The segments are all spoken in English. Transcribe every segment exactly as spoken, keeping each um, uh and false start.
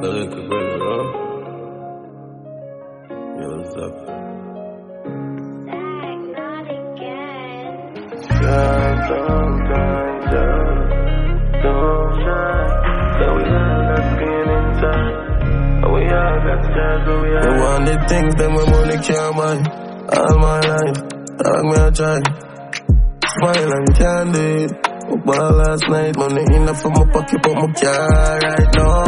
little brother, huh? Yo, what's up? Shine, don't shine, don't shine. So we all got skin inside. We all got scars, but we all. I want the things that my money can't buy. All my life, dog me a try. Smile and candid. Ball last night, money enough for my pocket, but my car right now.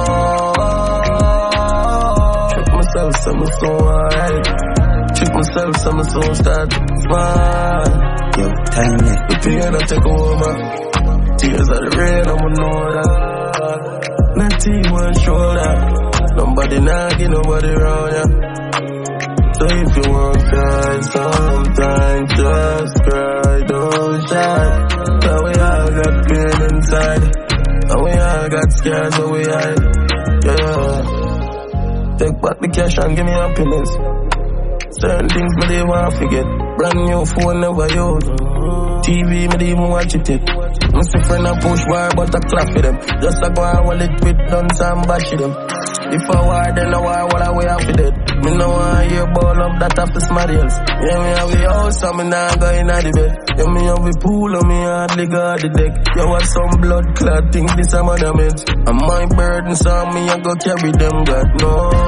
Trick myself, so I'm so alright. Trick myself, so I'm so start to smile. Yo, time it. The pain I take over. Tears of the rain, I'ma know that. Not even show that. Nobody nagging, nobody around ya. So if you want cry, sometimes just cry, don't shy. Now we all got pain inside. And we all got scars, but we hide. Yeah. Take back the cash and give me happiness. Certain things me they want to forget. Brand new phone never use. T V me they even watch it. Me see friend a push wire but I clap for them. Just a go and hold it with guns and bash them. If I war then I war what I way after that. Me no want hear ball up that after somebody else. Yeah, me have the house and me nah go in the bed. Yeah, me have the pool and me hardly got the deck. You want some blood clot things this a monument. And my burden so me I go carry them God no.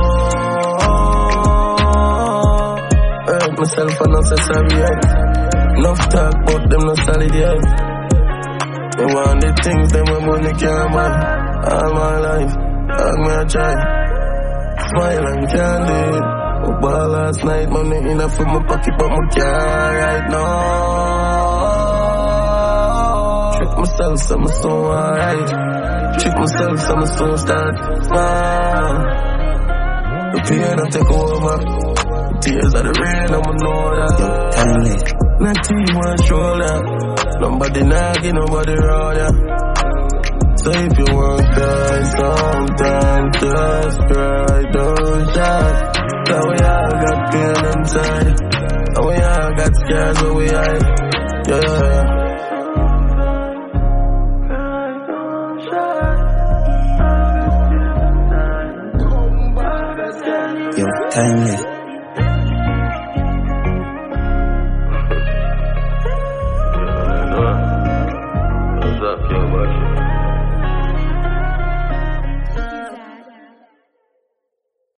Hurt myself and not say sorry yet. Enough talk but them not solid yet. Me want the things that my money can't buy. All my life, dog me a try. Smile and candid. I ball last night, money enough for my pocket, but my car right now. Trick myself, so I'm so alright. Trick myself, so I'm so start smile. The pain I take over. The tears of the rain, I'ma know that. Time it. Not even show that. Nobody nagging, nobody around ya. So if you want cry, sometimes just cry, don't shout. So we all got pain inside. And we all got scars, but we hide. Yeah. Yo, timeless.